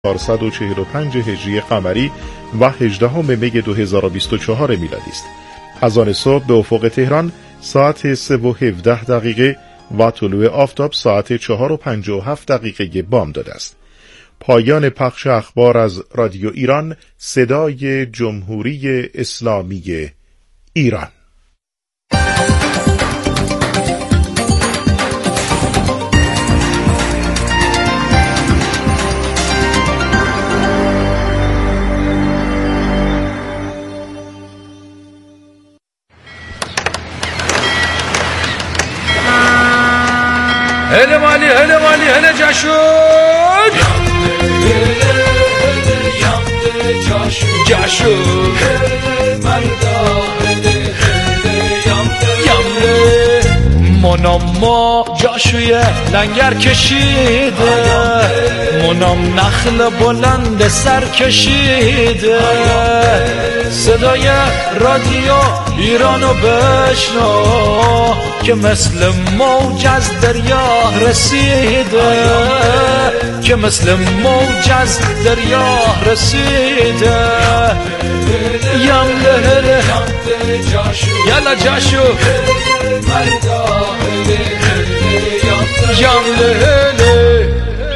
1445 هجری قمری و 18 می 2024 میلادی است. از آن صبح به افق تهران ساعت 3:17 و طلوع آفتاب ساعت 4:57 بامداد است. پایان پخش اخبار از رادیو ایران، صدای جمهوری اسلامی ایران. هله مالی هله جاشو منام جاشوی لنگر کشیده، منام نخل بلند سر کشیده، صدای رادیو ایرانو بشنو که مثل موج از دریا رسیده، که مثل موج از دریا رسیده. یمله یلا جاشو یمله.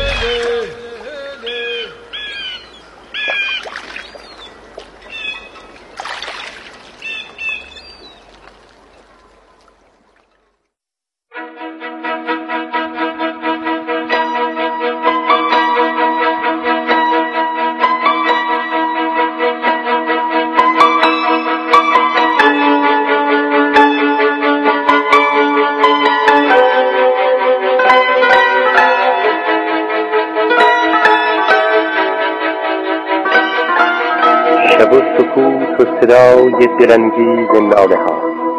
شب و سکوت و صدای دلانگیز ناله ها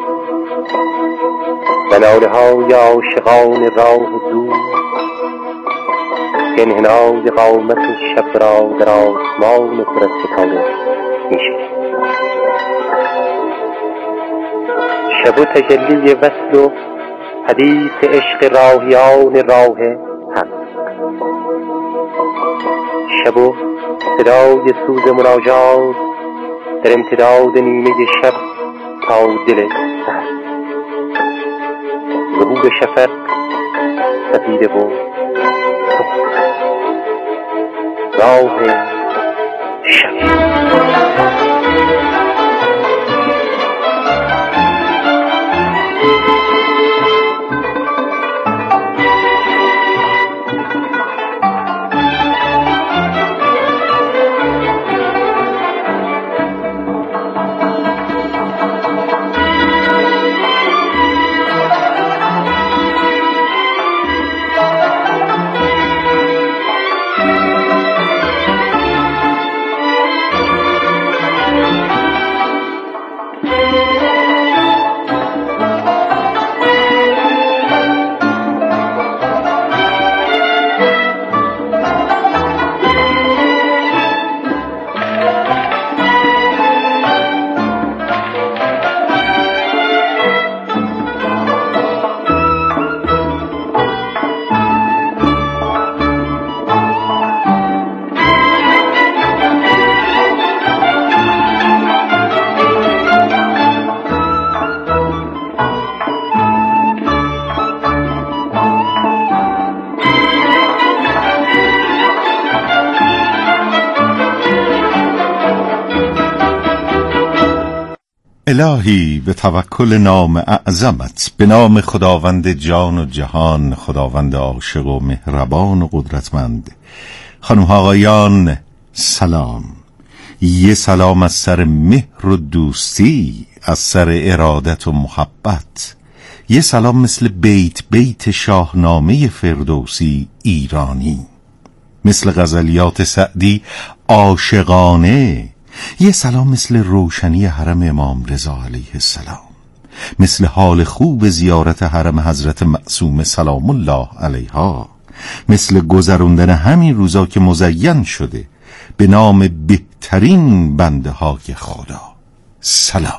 و ناله های عاشقان راه دور که انحنای قامت شب را در آسمان پر از ستاره می‌شکند. شب و تجلی وصل و حدیث عشق راهیان راه حق، شب و صدای سوز مناجات در امتداد نیمه شب تا دل سحر، ظهور شفق سفیده و راه شب. الهی به توکل نام اعظمت، به نام خداوند جان و جهان، خداوند عاشق و مهربان و قدرتمند. خانم ها آقایان سلام. یه سلام از سر مهر و دوستی، از سر ارادت و محبت. یه سلام مثل بیت شاهنامه فردوسی ایرانی، مثل غزلیات سعدی عاشقانه. یه سلام مثل روشنی حرم امام رضا علیه السلام، مثل حال خوب زیارت حرم حضرت معصومه سلام الله علیها، مثل گذروندن همین روزا که مزین شده به نام بهترین بنده های خدا. سلام.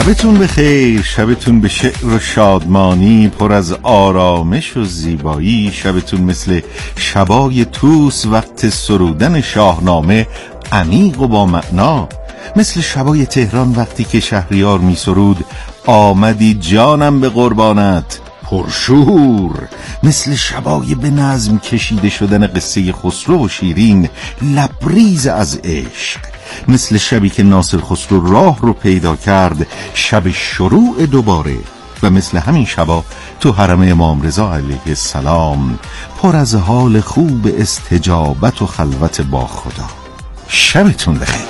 شبتون بخیر، شبتون به شعر و شادمانی پر از آرامش و زیبایی. شبتون مثل شبای طوس وقت سرودن شاهنامه عمیق و با معنا، مثل شبای تهران وقتی که شهریار می سرود آمدی جانم به قربانت پرشور، مثل شبای به نظم کشیده شدن قصه خسرو و شیرین لبریز از عشق، مثل شبی که ناصر خسرو راه رو پیدا کرد، شب شروع دوباره، و مثل همین شبا تو حرم امام رضا علیه السلام پر از حال خوب استجابت و خلوت با خدا. شبتون بخیر.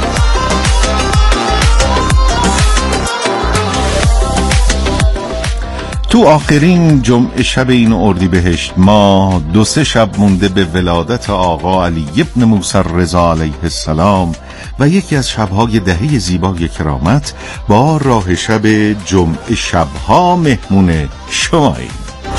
تو آخرین جمعه شب این اردیبهشت ما 2-3 شب مونده به ولادت آقا علی ابن موسی رضا علیه السلام و یکی از شبهای دهه زیبای کرامت با راه شب جمعه شبها مهمون شماییم.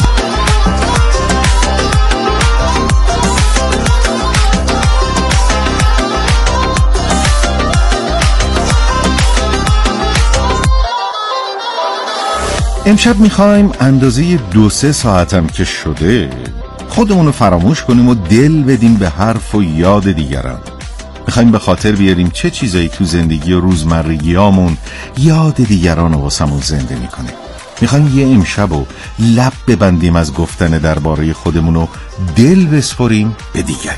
امشب میخوایم اندازه 2-3 ساعتم که شده خودمونو فراموش کنیم و دل بدیم به حرف و یاد دیگران. میخوایم به خاطر بیاریم چه چیزایی تو زندگی و روزمرگیامون یاد دیگران رو واسمون زنده میکنه. میخوایم یه امشب و لب ببندیم از گفتن درباره خودمون و دل بسپریم به دیگری.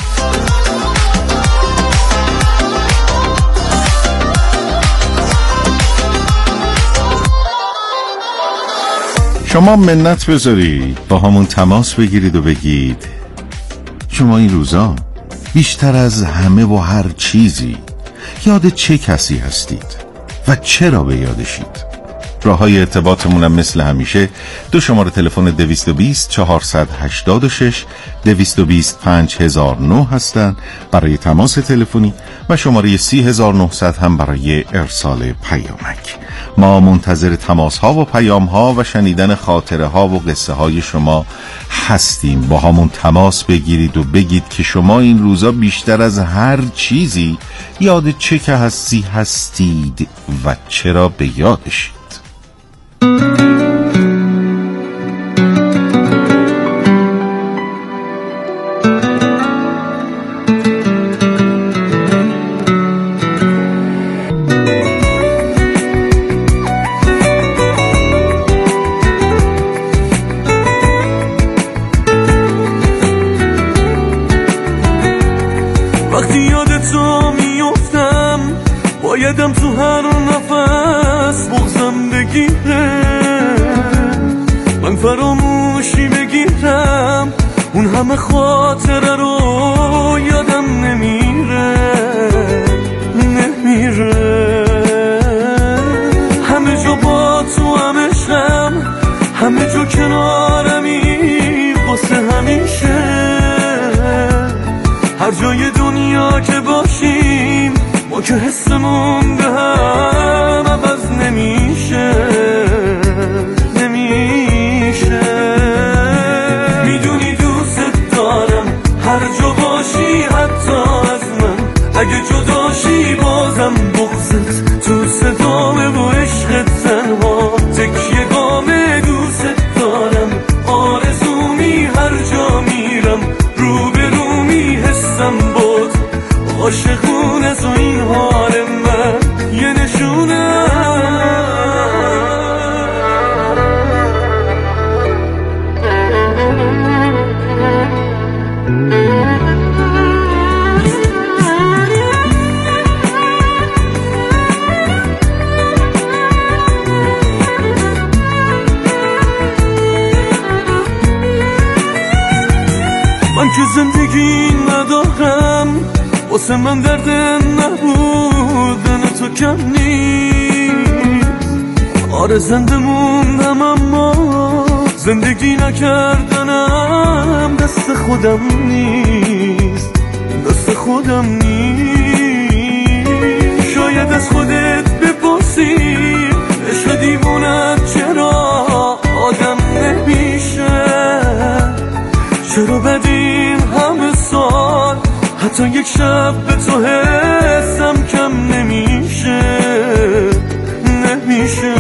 شما منت بذارید با همون تماس بگیرید و بگید شما این روزا بیشتر از همه و هر چیزی یاد چه کسی هستید و چرا به یادشید؟ راه‌های ارتباطمون هم مثل همیشه 2 شماره تلفن 220 486 220 5009 هستن برای تماس تلفنی و شماره 30900 هم برای ارسال پیامک. ما منتظر تماس ها و پیام ها و شنیدن خاطره ها و قصه های شما هستیم. با همون تماس بگیرید و بگید که شما این روزا بیشتر از هر چیزی یاد چه که هستید و چرا به یادشید. وقتی یاد تو میفتم بایدم تو هر نفس بغزم بگیره، من فراموشی بگیرم اون همه خاطره رو یادم نمیره همه جا با تو همشم، همه جا کنارمی واسه همیشه، هر جای دنیا که باشیم ما که حسمون به هم عوض نمیشه میدونی دوست دارم هر جا باشی حتی از من، اگه جداشی بازم بغضت تو صدامه و عشقت تنها تکیه گامه. دوست دارم آرزومی هر جا میرم روبرومی حسم با تو عاشقون از این حال من یه نشونه. من که زندگی ندارم واسه من درد نبودن تو کم نیست، آره زنده موندم اما زندگی نکردنم دست خودم نیست شاید از خودت بپرسی عشق دیوونت چرا آدم نمیشه، چرا بدین همه سال حتی یک شب به تو حسم کم نمیشه میشه.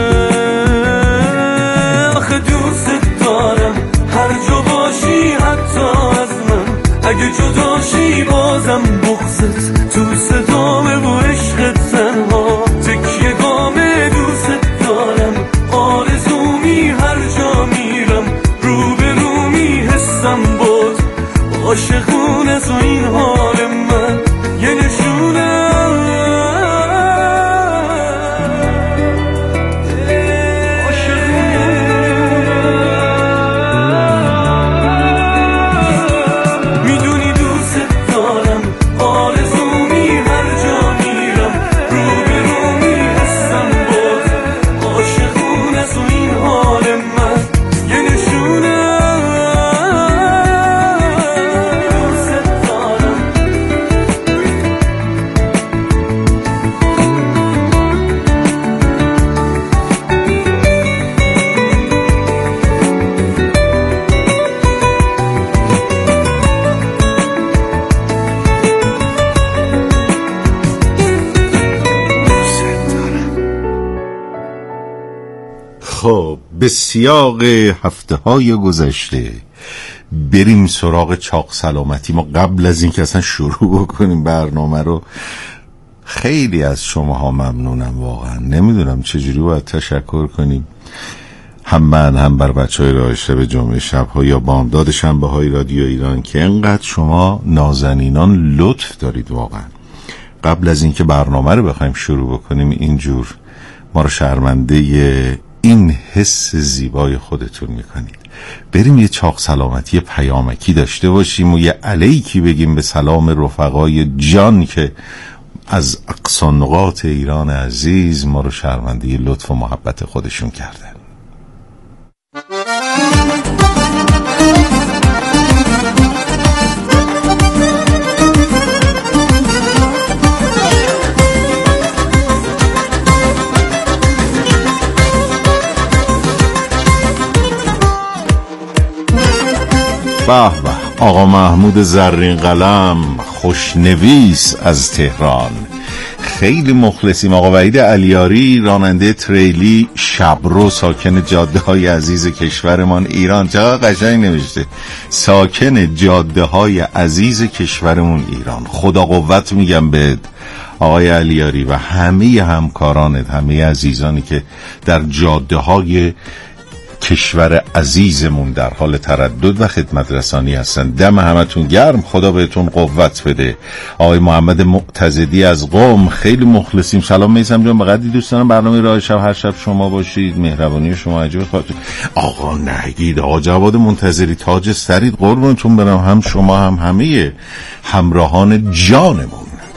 آخه دوست دارم هر جا باشی حتی از من، اگه جداشی بازم بغضت تو صدامه و عشقت تنها تکیه گامه. دوست دارم آرزومی هر جا میرم رو به رو میحسم باز عاشقونه تو این حال من یه نشونه. خب به سیاق هفته‌های گذشته بریم سراغ چاق سلامتی. ما قبل از اینکه اصلا شروع بکنیم برنامه رو، خیلی از شماها ممنونم واقعا. نمیدونم چجوری باید تشکر کنیم، هم من هم بر بچهای راه شب جمعه شب‌ها یا بامداد شنبه‌های رادیو ایران که انقدر شما نازنینان لطف دارید. واقعا قبل از اینکه برنامه رو بخوایم شروع بکنیم اینجور ما رو شرمنده این حس زیبای خودتون میکنید. بریم یه چاق سلامتی پیامکی داشته باشیم و یه علیکی بگیم به سلام رفقای جان که از اقصی نقاط ایران عزیز ما رو شرمنده لطف و محبت خودشون کردن. به به، آقا محمود زرین قلم خوشنویس از تهران، خیلی مخلصیم. آقا وحید علیاری راننده تریلی شبرو، ساکن جاده های عزیز کشورمان ایران. چقدر قشنگ نوشته، ساکن جاده های عزیز کشورمون ایران. خدا قوت میگم بهت آقای علیاری و همه همکارانت، همه عزیزانی که در جاده های کشور عزیزمون در حال تردد و خدمت رسانی هستن. دم همتون گرم، خدا بهتون قوت بده. آقای محمد معتزدی از قم، خیلی مخلصیم. سلام میثم جان، بقدری دوست دارم برنامه راه شب هر شب شما باشید، مهربانی شما عجیب خاطر. آقا نگید، آقا جواد منتظری تاج سرید، قربونتون برم، هم شما هم همه همراهان جانمون.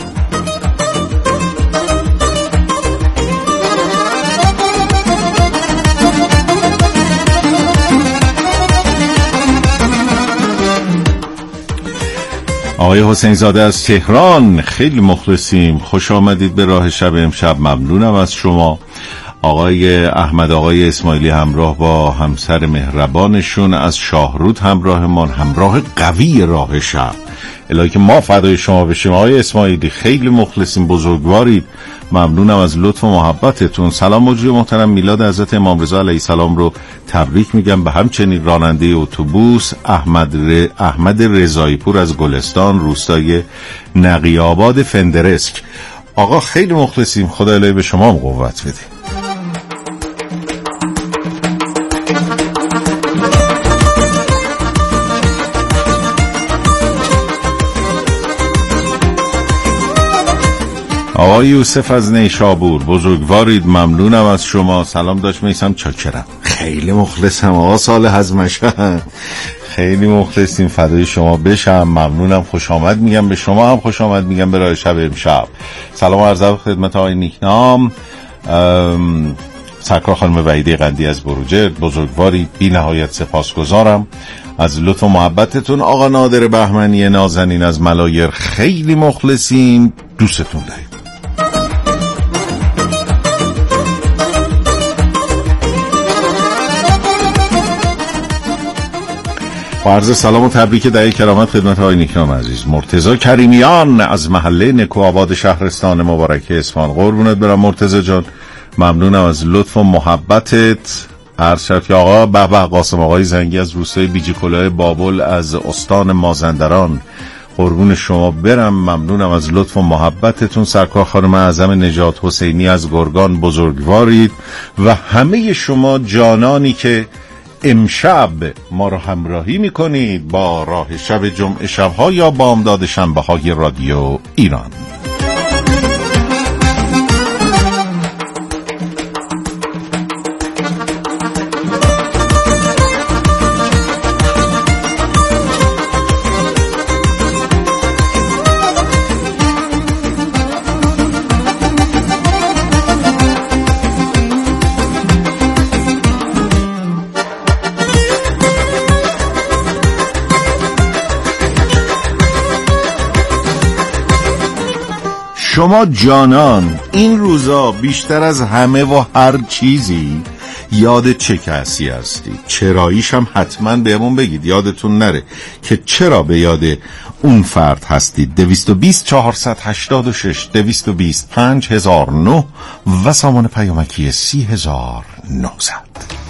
آقای حسین زاده از تهران، خیلی مخلصیم، خوش آمدید به راه شب امشب، ممنونم از شما. آقای احمد آقای اسماعیلی همراه با همسر مهربانشون از شاهرود همراهمان، همراه قوی راه شب. الهی که ما فدای شما بشیم. آقای اسماعیلی خیلی مخلصیم، بزرگوارید، ممنونم از لطف و محبتتون. سلام مجری محترم، میلاد حضرت امام رضا علیه السلام رو تبریک میگم، به همچنین راننده اتوبوس احمد رضایی پور از گلستان، روستای نقی آباد فندرسک. آقا خیلی مخلصیم، خدا الهی به شما هم قوت بده. آقای یوسف از نیشابور، بزرگوارید، ممنونم از شما. سلام داشت میسم، چاکرم، خیلی مخلصم. آقا صالح از مشهد، خیلی مخلصیم، فدای شما بشم، ممنونم. خوش آمد میگم به شما، هم خوش آمد میگم به راه شب امشب. سلام عرض خدمت آقای نیکنام، سرکار خانم وحیده قندی از بروجرد، بزرگوارید، بی نهایت سپاسگزارم از لطف و محبتتون. آقا نادر بهمنی نازنین از ملایر، خیلی مخلصیم، دوستتون داریم. با عرض سلام و تبریک دعای کرامت خدمت های نیکنام عزیز. مرتضی کریمیان از محله نکوآباد شهرستان مبارک اصفهان، قربونت برم مرتضی جان، ممنونم از لطف و محبتت. عرض شد که آقا به قاسم آقای زنگی از روستای بیجی کلاه بابل از استان مازندران، قربون شما برم. ممنونم از لطف و محبتتون. سرکار خانم اعظم نجات حسینی از گرگان بزرگوارید و همه شما جانانی که امشب ما رو همراهی میکنید با راه شب جمعه شبها یا بامداد شنبه های رادیو ایران. شما جانان این روزا بیشتر از همه و هر چیزی یاد چه کسی هستید؟ چراییش هم حتما بهمون بگید، یادتون نره که چرا به یاد اون فرد هستید. 220 486 220 5009 و سامان پیامکی 30900.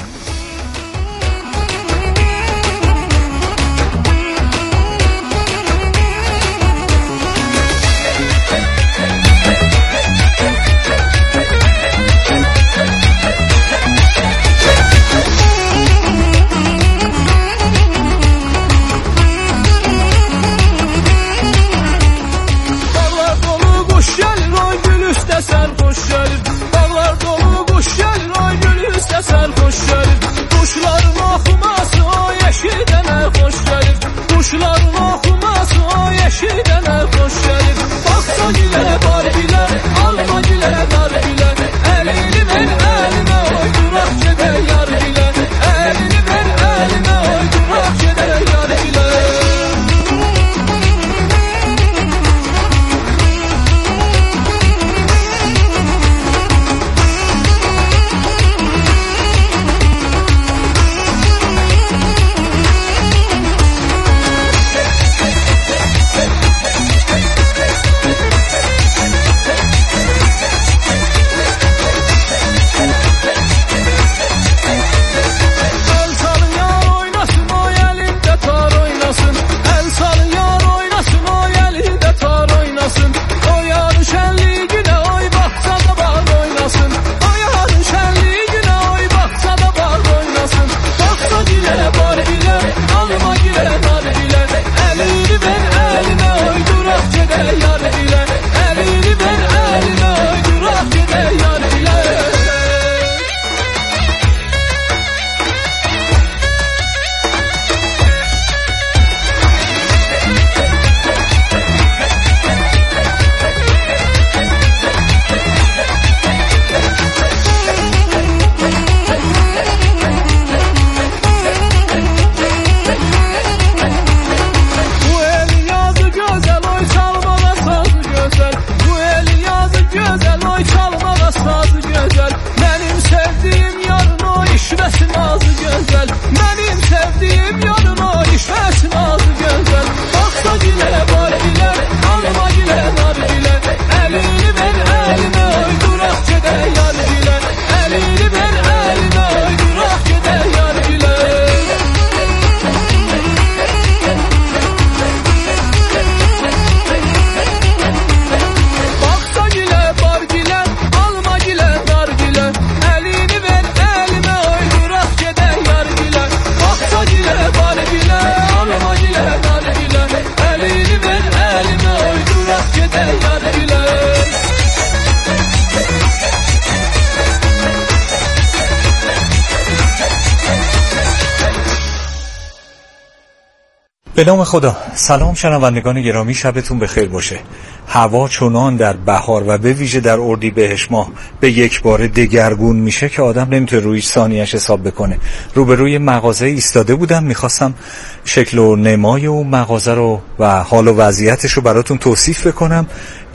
به نام خدا. سلام شنوندگان گرامی، شبتون بخیر باشه. هوا چنان در بهار و به ویژه در اردیبهشت ماه به یک بار دگرگون میشه که آدم نمیتونه روی ثانیه‌اش حساب بکنه. روبروی مغازه ایستاده بودم، میخواستم شکل و نمای اون مغازه رو و حال و وضعیتش رو براتون توصیف بکنم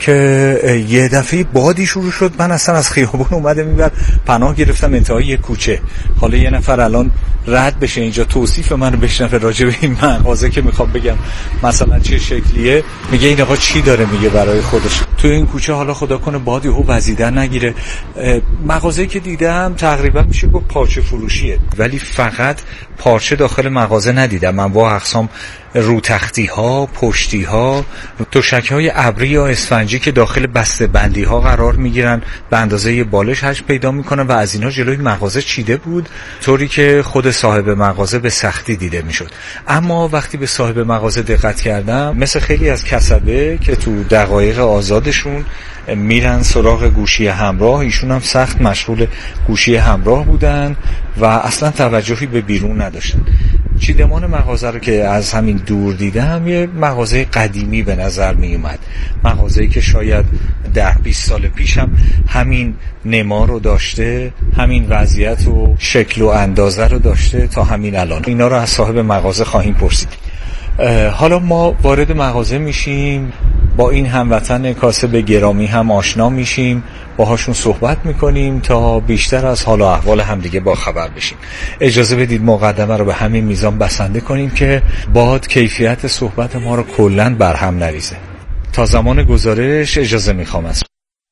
که یه دفعه بادی شروع شد. من اصلا از خیابون اومده میبر پناه گرفتم انتهای یک کوچه. حالا یه نفر الان رد بشه اینجا توصیف منو بشنوه راجع به این مغازه که میخوام بگم مثلا چه شکلیه، میگه این آقا چی داره میگه برای خودش. تو این کوچه حالا خدا کنه بادی هو وزیدن نگیره. مغازه‌ای که دیدم تقریبا میشه گفت پارچه فروشیه، ولی فقط پارچه داخل مغازه ندیدم. انواع اقسام رو تختی ها، پشتی ها، تشک های ابری یا اسفنجی که داخل بسته بندی ها قرار میگیرن، به اندازه بالش حجم پیدا میکنن و از اینا جلوی مغازه چیده بود، طوری که خود صاحب مغازه به سختی دیده میشد. اما وقتی به صاحب مغازه دقت کردم، مثل خیلی از کسبه که تو دقایق آزادشون میرن سراغ گوشی همراه، ایشون هم سخت مشغول گوشی همراه بودن و اصلا توجهی به بیرون نداشتن. چیدمان مغازه رو که از همین دور دیدم یه مغازه قدیمی به نظر می اومد، مغازه‌ای که شاید 10-20 سال پیش هم همین نما رو داشته، همین وضعیت و شکل و اندازه رو داشته تا همین الان. اینا رو از صاحب مغازه خواهیم پرسید. حالا ما وارد مغازه میشیم، با این هموطن کاسب گرامی هم آشنا میشیم، باهاشون صحبت میکنیم تا بیشتر از حال و احوال همدیگه با خبر بشیم. اجازه بدید مقدمه رو به همین میزان بسنده کنیم که باد کیفیت صحبت ما رو کلاً برهم نریزه. تا زمان گزارش اجازه میخوام از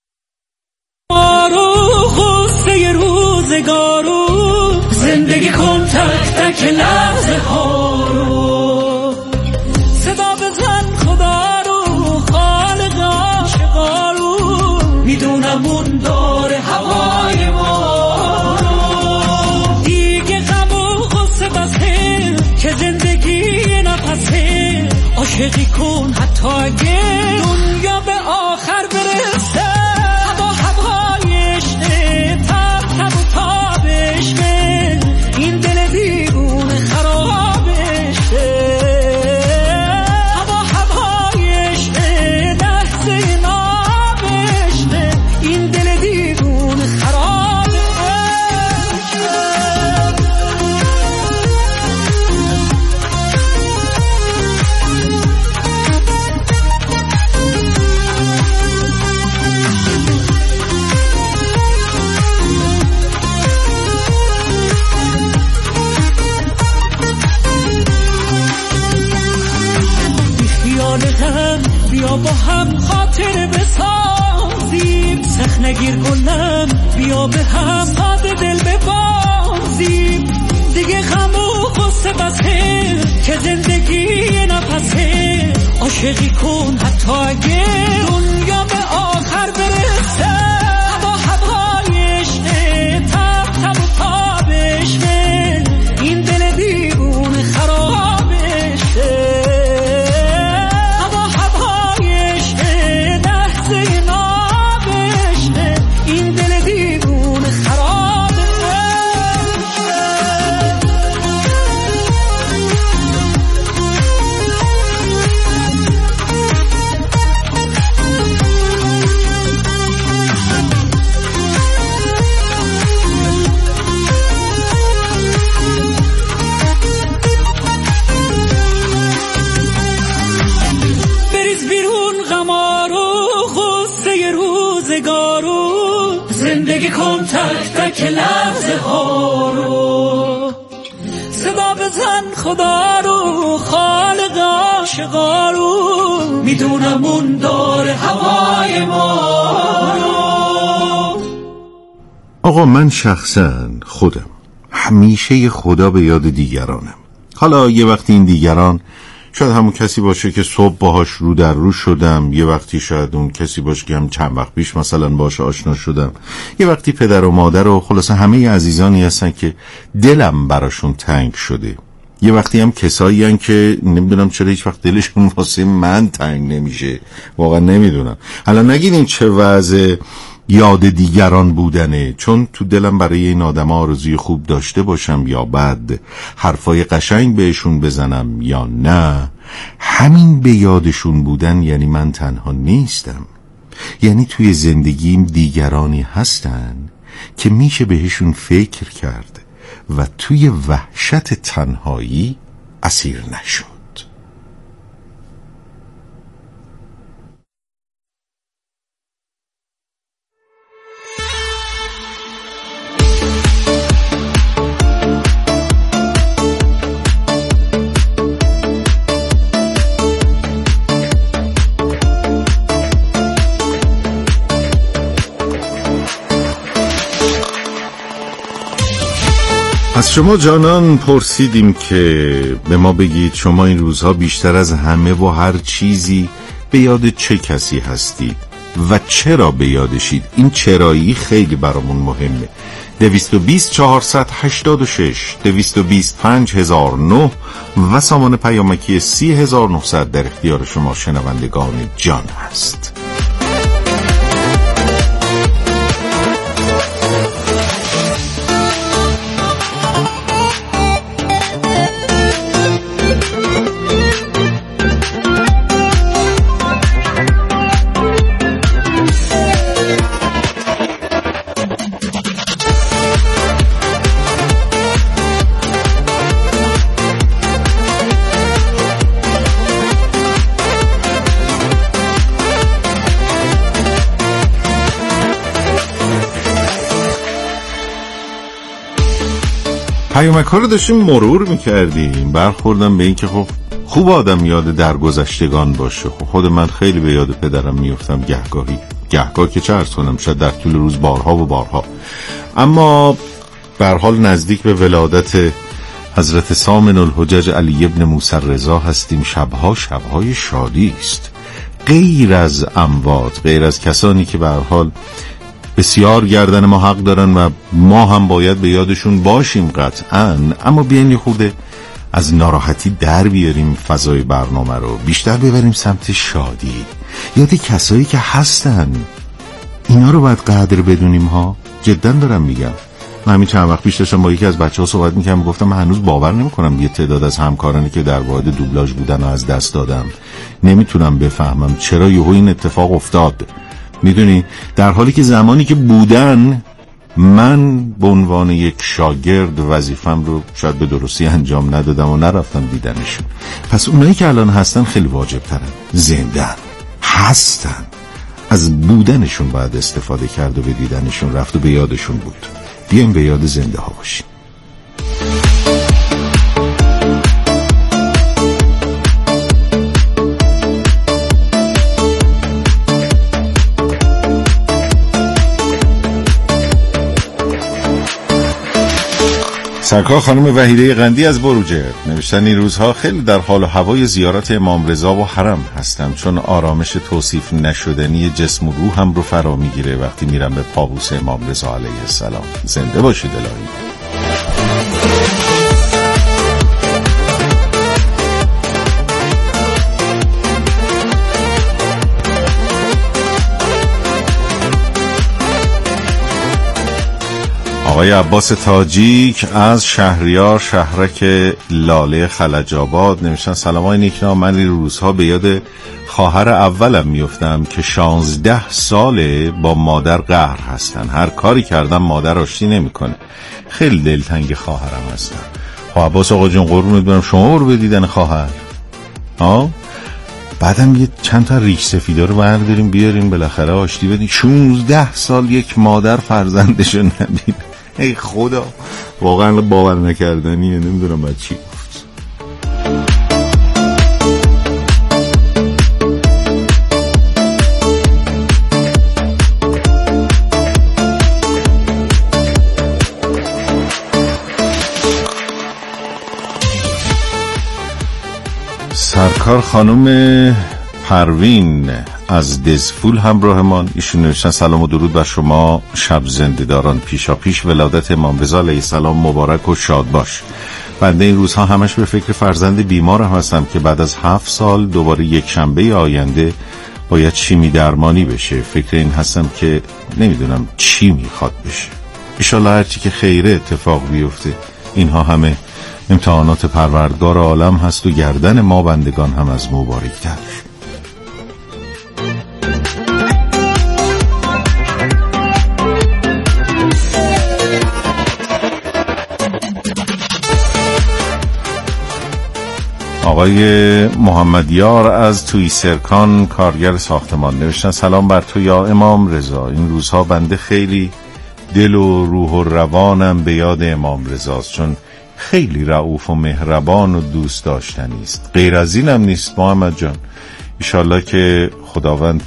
غصه روزگارو زندگی کن تک تک لحظه ها رو، صدا بزن خدا رو خالق عاشقا رو، میدونم اون داره هوای ما رو، دیگه غم و غصه بسه که زندگی نفسه، عاشقی کن حتی اگه دنیا به آخر برسه، این دل دیوونه خرابش هوایش لحظه نابش، این دل دیوونه خرابش. بیا با هم خاطر بسازیم، سخت نگیر گلم، بیا به هم ساده دل ببازیم، دیگه غم و غصه بسه که زندگی نفسه، عاشقی کن حتی اگه دنیا به آخر برسه، هوایش تب تب و تابش، این دل دیوونه خرابش، این دل دیوونه خرابه. بریز بیرون غمارو غصه روزگارو، زندگی کن تک تک لحظه ها رو، صدا بزن خدا رو خالق عاشقا رو، میدونم اون داره هوای ما رو. آقا من شخصا خودم همیشه خدا به یاد دیگرانم. حالا یه وقتی این دیگران شاید همون کسی باشه که صبح باهاش رو در رو شدم، یه وقتی شاید اون کسی باشه که هم چند وقت پیش مثلا باهاش آشنا شدم، یه وقتی پدر و مادر و خلاصه همه عزیزانی هستن که دلم براشون تنگ شده، یه وقتی هم کسایی هستن که نمیدونم چرا هیچ وقت دلشون واسه من تنگ نمیشه، واقعا نمیدونم. حالا نگیدین چه وضع یاد دیگران بودنه، چون تو دلم برای این آدم آرزوی خوب داشته باشم یا بد، حرفای قشنگ بهشون بزنم یا نه، همین به یادشون بودن یعنی من تنها نیستم، یعنی توی زندگیم دیگرانی هستن که میشه بهشون فکر کرد و توی وحشت تنهایی اسیر نشد. شما جانان پرسیدیم که به ما بگید شما این روزها بیشتر از همه و هر چیزی به یاد چه کسی هستید و چرا به یادشید. این چرایی خیلی برامون مهمه. 220 486 220 5009 و سامان پیامکی 30900 در اختیار شما شنوندگان جان هست. پیامک‌ها رو داشتیم مرور میکردیم، برخوردم به این که خب خوب آدم یاد درگذشتگان باشه. خب خود من خیلی به یاد پدرم میفتم گهگاه که چه عرض کنم، شاید در طول روز بارها و بارها. اما به هر حال نزدیک به ولادت حضرت سامن الحجج علی ابن موسی رضا هستیم. شبهای شادی است، غیر از اموات، غیر از کسانی که به هر حال بسیار گردن ما حق دارن و ما هم باید به یادشون باشیم قطعاً. اما بیاین یه خورده از ناراحتی در بیاریم فضای برنامه رو، بیشتر ببریم سمت شادی. یاد کسایی که هستن، اینا رو باید قدر بدونیم ها. جدا دارم میگم. من همین چند وقت پیش داشتم با یکی از بچه‌ها صحبت می‌کردم، گفتم من هنوز باور نمی‌کنم یه تعداد از همکارانی که در واحد دوبلاژ بودن و از دست دادم. نمیتونم بفهمم چرا یهو این اتفاق افتاد. میدونی در حالی که زمانی که بودن من به عنوان یک شاگرد وظیفم رو شاید به درستی انجام ندادم و نرفتم دیدنشون. پس اونایی که الان هستن خیلی واجب ترن، زندن هستن، از بودنشون باید استفاده کرد و به دیدنشون رفت و به یادشون بود. بیایم به یاد زنده ها باشیم. سرکار خانم وحیده قندی از بروجرد نوشتن این روزها خیلی در حال و هوای زیارت امام رضا و حرم هستم، چون آرامش توصیف نشدنی جسم و روحم رو فرا میگیره وقتی میرم به پابوس امام رضا علیه السلام. زنده باشید الهی. آقای عباس تاجیک از شهریار شهرک لاله خلج آباد نوشتن سلام های نیکنا، من این روزها به یاد خواهر اولم میفتم که 16 ساله با مادر قهر هستن. هر کاری کردم مادر آشتی نمیکنه. خیلی دلتنگ خواهرم هستم. خب عباس آقا جون قربونت برم، شما رو بدیدن خواهر بعدم یه چند تا ریش سفیدا رو برداریم بیاریم بالاخره آشتی بدیم. 16 سال یک مادر فرزندشو نبینه. ای خدا، واقعا باور نکردنیه. نمیدونم باید چی گفت. سرکار خانم پروین از دزفول همراهمان، ایشون نوشتن سلام و درود بر شما شب زنده‌داران، پیشا پیش ولادت امام رضا علیه السلام مبارک و شاد باش. بنده این روزها همش به فکر فرزند بیمارم هستم که بعد از 7 سال دوباره یک شنبه آینده باید شیمی درمانی بشه. فکر این هستم که نمیدونم چی میخواد بشه. انشالله هرچی که خیره اتفاق بیفته. اینها همه امتحانات پروردگار عالم هست و گردن ما بندگان هم از مبارک‌تر. آقای محمدیار از توی سرکان کارگر ساختمان نوشتن سلام بر تو یا امام رضا. این روزها بنده خیلی دل و روح و روانم به یاد امام رضاست، چون خیلی رئوف و مهربان و دوست داشتنی است. غیر از اینم نیست محمد جان. انشالله که خداوند